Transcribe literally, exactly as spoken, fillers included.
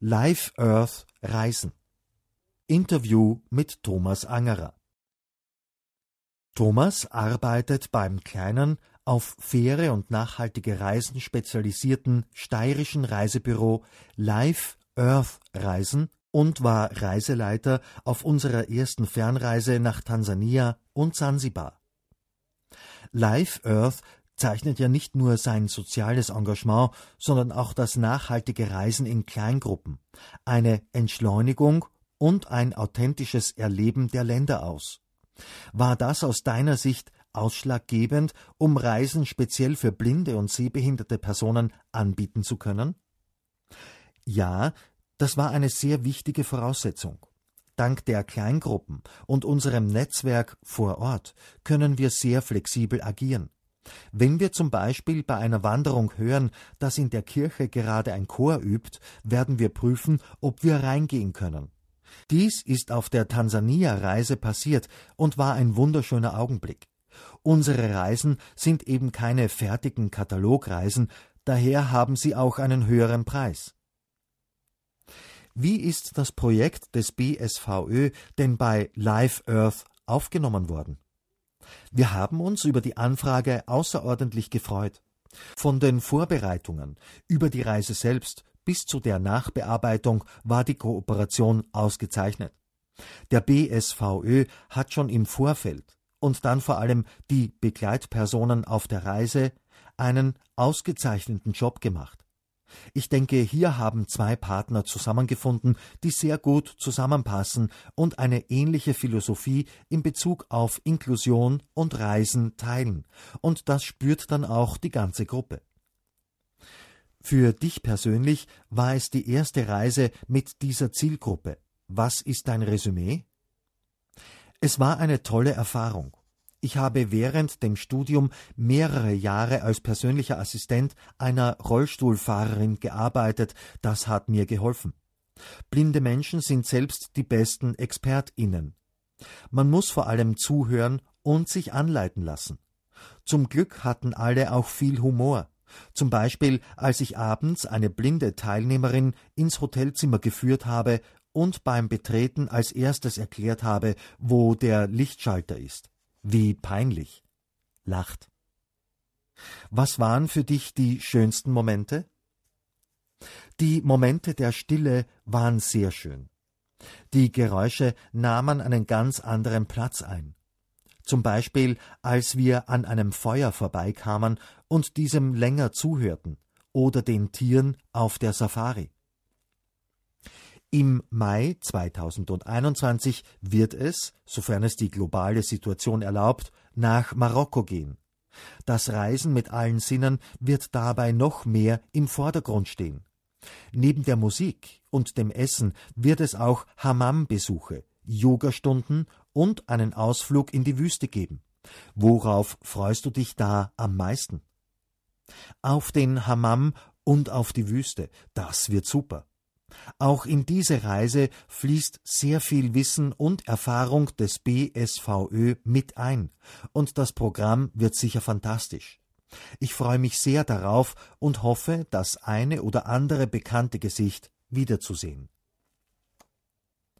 Live Earth Reisen. Interview mit Thomas Angerer. Thomas arbeitet beim kleinen, auf faire und nachhaltige Reisen spezialisierten steirischen Reisebüro Live Earth Reisen und war Reiseleiter auf unserer ersten Fernreise nach Tansania und Sansibar. Live Earth zeichnet ja nicht nur sein soziales Engagement, sondern auch das nachhaltige Reisen in Kleingruppen, eine Entschleunigung und ein authentisches Erleben der Länder aus. War das aus deiner Sicht ausschlaggebend, um Reisen speziell für blinde und sehbehinderte Personen anbieten zu können? Ja, das war eine sehr wichtige Voraussetzung. Dank der Kleingruppen und unserem Netzwerk vor Ort können wir sehr flexibel agieren. Wenn wir zum Beispiel bei einer Wanderung hören, dass in der Kirche gerade ein Chor übt, werden wir prüfen, ob wir reingehen können. Dies ist auf der Tansania-Reise passiert und war ein wunderschöner Augenblick. Unsere Reisen sind eben keine fertigen Katalogreisen, daher haben sie auch einen höheren Preis. Wie ist das Projekt des B S V Ö denn bei Live Earth aufgenommen worden? Wir haben uns über die Anfrage außerordentlich gefreut. Von den Vorbereitungen über die Reise selbst bis zu der Nachbearbeitung war die Kooperation ausgezeichnet. Der B S V Ö hat schon im Vorfeld und dann vor allem die Begleitpersonen auf der Reise einen ausgezeichneten Job gemacht. Ich denke, hier haben zwei Partner zusammengefunden, die sehr gut zusammenpassen und eine ähnliche Philosophie in Bezug auf Inklusion und Reisen teilen. Und das spürt dann auch die ganze Gruppe. Für dich persönlich war es die erste Reise mit dieser Zielgruppe. Was ist dein Resümee? Es war eine tolle Erfahrung. Ich habe während dem Studium mehrere Jahre als persönlicher Assistent einer Rollstuhlfahrerin gearbeitet. Das hat mir geholfen. Blinde Menschen sind selbst die besten ExpertInnen. Man muss vor allem zuhören und sich anleiten lassen. Zum Glück hatten alle auch viel Humor. Zum Beispiel, als ich abends eine blinde Teilnehmerin ins Hotelzimmer geführt habe und beim Betreten als erstes erklärt habe, wo der Lichtschalter ist. Wie peinlich. Lacht. Was waren für dich die schönsten Momente? Die Momente der Stille waren sehr schön. Die Geräusche nahmen einen ganz anderen Platz ein. Zum Beispiel, als wir an einem Feuer vorbeikamen und diesem länger zuhörten oder den Tieren auf der Safari. Im Mai zweitausendeinundzwanzig wird es, sofern es die globale Situation erlaubt, nach Marokko gehen. Das Reisen mit allen Sinnen wird dabei noch mehr im Vordergrund stehen. Neben der Musik und dem Essen wird es auch Hammam-Besuche, Yogastunden und einen Ausflug in die Wüste geben. Worauf freust du dich da am meisten? Auf den Hammam und auf die Wüste, das wird super. Auch in diese Reise fließt sehr viel Wissen und Erfahrung des B S V Ö mit ein, und das Programm wird sicher fantastisch. Ich freue mich sehr darauf und hoffe, das eine oder andere bekannte Gesicht wiederzusehen.